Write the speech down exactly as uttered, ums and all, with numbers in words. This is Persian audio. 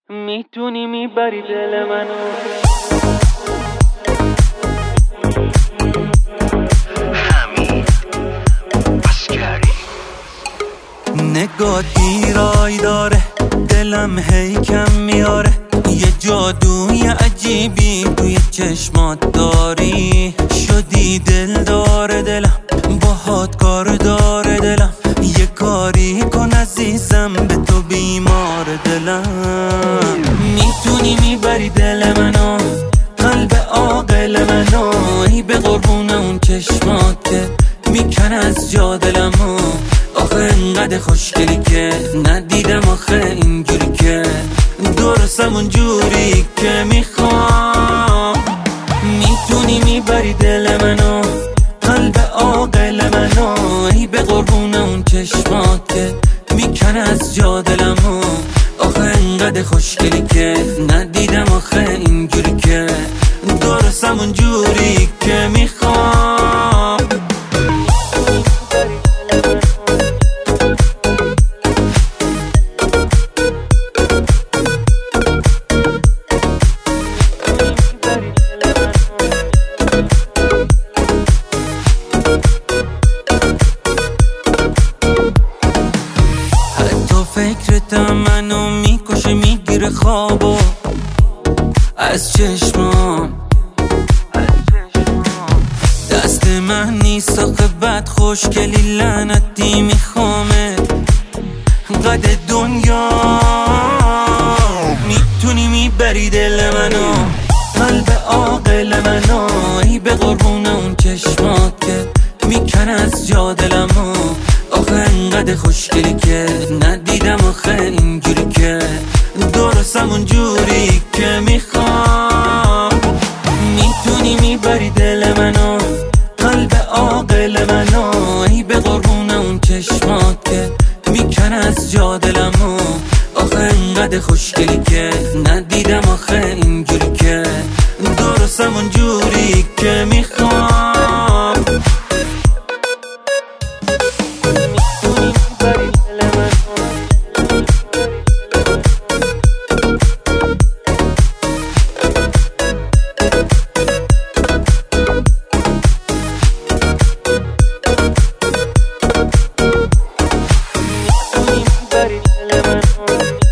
میتونی میبری دل منو. نگاه دیرای داره، دلم هی کم میاره. یه جادوی عجیبی توی چشمات داری. شدی دل داره دلم، باهات کار داره دلم. یه کاری کن عزیزم، به تو بیمار دلم. میتونی میبری دل منو، قلب عاقل منو. ای به قربون اون چشمات که میکن از جا دلمو. آخه انقدر خوشگلی که ندیدم آخه اینجوری که درستم اونجوری که میخوام. میتونی میبری دل منو، قلب عاقل منو. ای به قربون اون چشمات که میکن از جا دلمو. آخه انقدر خوشگلی که ندیدم آخه اینجوری که درستم اونجوری که میخوام. فکرتم منو میکشه، میگیره خوابو از چشمام. دست من نیست آخه بد خوشگلی لعنتی میخوامه قد دنیا. میتونی میبری دل منو، قلب عاقل منو. ای به قربون اون چشمات که میکن از جا دلمو. آخه انقدر خوشگلی که ندیدم آخه اینجوری که درستم اونجوری که میخوام. میتونی میبری دل منو، قلب عاقل منو. ای به قربون اون چشمات که میکن از جا دلمو. آخه انقدر خوشگلی که ندیدم آخه اینجوری که درستم اونجوری که میخوام. Everybody,